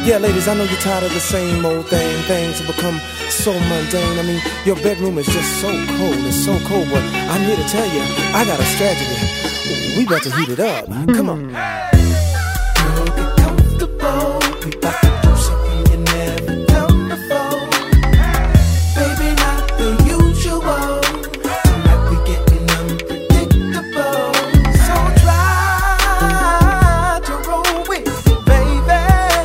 Yeah, ladies, I know you're tired of the same old thing. Things have become so mundane. I mean, your bedroom is just so cold. It's so cold, but I'm here to tell you, I got a strategy. We about to heat it up. Come on. Girl, get comfortable. We about to do something you never done before. Baby, not the usual. Tonight we getting unpredictable. So try to roll with me, baby.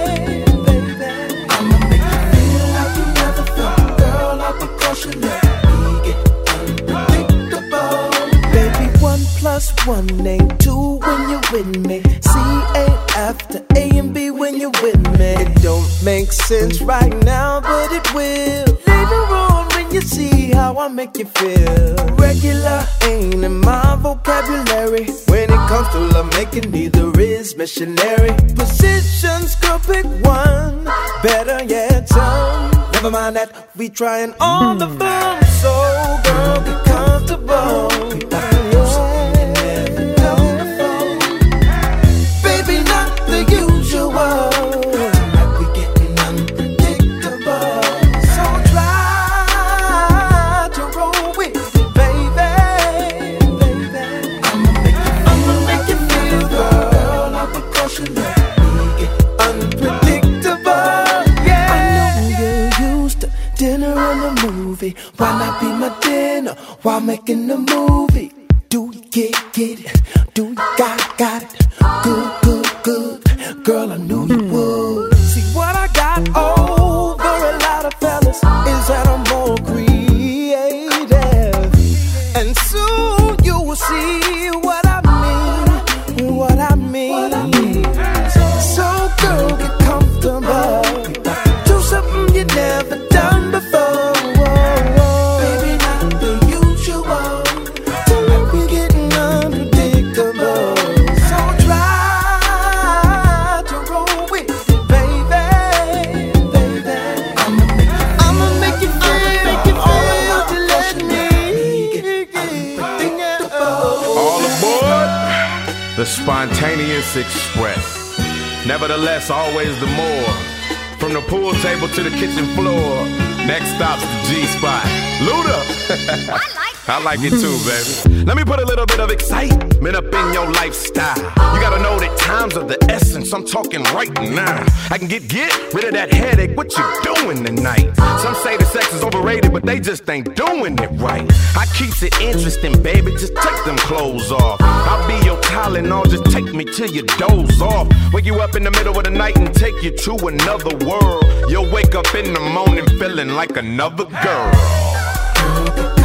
I'ma make you feel like you never felt. Girl, I'll be cautious. Let me get unpredictable. Baby, 1 + 1 ain't 2 when you're with me. C ain't after A and B when you're with me. It don't make sense right now, but it will later on when you see how I make you feel. Regular ain't in my vocabulary. When it comes to love making, neither is missionary. Positions, girl, pick one. Better yet, some. Never mind that, we trying all the fun. So, girl, get comfortable. Why not be my dinner while making a movie? Do you get it? Do you got it? Good. Girl, I knew you would. See what I got over a lot of fellas is that I'm more creative. And soon you will see what I mean. So girl, get comfortable. Do something you never done before. The Spontaneous Express. Nevertheless, always the more. From the pool table to the kitchen floor. Next stop's the G-Spot. Luda! I like it too, baby. Let me put a little bit of excitement up in your lifestyle. You gotta know that times are the essence. I'm talking right now. I can get rid of that headache. What you doing tonight? Some say the sex is overrated, but they just ain't doing it right. I keeps it interesting, baby. Just take them clothes off. I'll be your Tylenol. Just take me till you doze off. Wake you up in the middle of the night and take you to another world. You'll wake up in the morning feeling like another girl.